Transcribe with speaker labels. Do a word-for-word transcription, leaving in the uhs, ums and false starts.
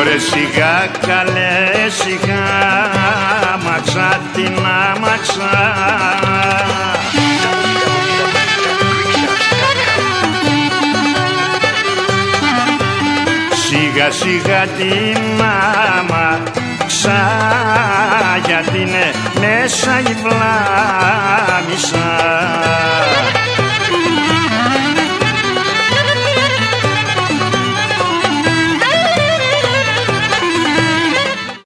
Speaker 1: Ωρε σιγά καλέ σιγά, μαξά την άμαξα. Σιγά σιγά την άμαξα, γιατί είναι μέσα η πλάμισα.